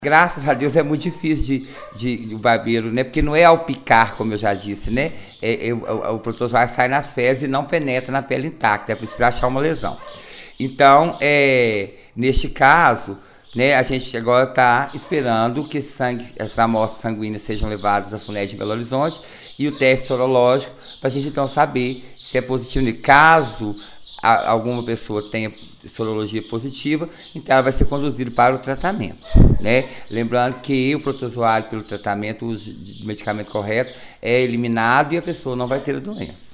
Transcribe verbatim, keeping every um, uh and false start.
Graças a Deus é muito difícil de, de, de o barbeiro, né? Porque não é ao picar, como eu já disse, né? É, é, o, o protozoário sai nas fezes e não penetra na pele intacta, é preciso achar uma lesão. Então, é, neste caso, né, a gente agora está esperando que sangue, essas amostras sanguíneas sejam levadas à FUNED de Belo Horizonte e o teste sorológico, para a gente então saber se é positivo. E caso a, alguma pessoa tenha sorologia positiva, então ela vai ser conduzida para o tratamento, né? Lembrando que o protozoário, pelo tratamento, o uso de medicamento correto, é eliminado e a pessoa não vai ter a doença.